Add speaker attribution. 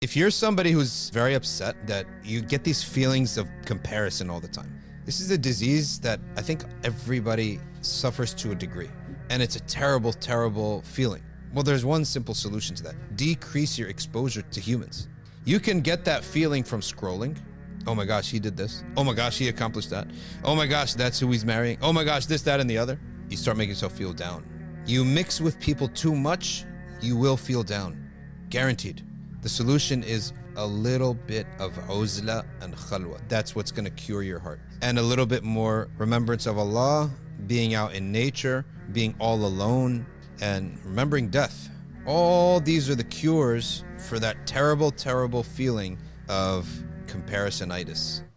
Speaker 1: If you're somebody who's very upset that you get these feelings of comparison all the time, this is a disease that I think everybody suffers to a degree. And it's a terrible, terrible feeling. Well, there's one simple solution to that. Decrease your exposure to humans. You can get that feeling from scrolling. Oh my gosh, he did this. Oh my gosh, he accomplished that. Oh my gosh, that's who he's marrying. Oh my gosh, this, that, and the other. You start making yourself feel down. You mix with people too much, you will feel down. Guaranteed. The solution is a little bit of uzla and khalwa. That's what's going to cure your heart. And a little bit more remembrance of Allah, being out in nature, being all alone, and remembering death. All these are the cures for that terrible, terrible feeling of comparisonitis.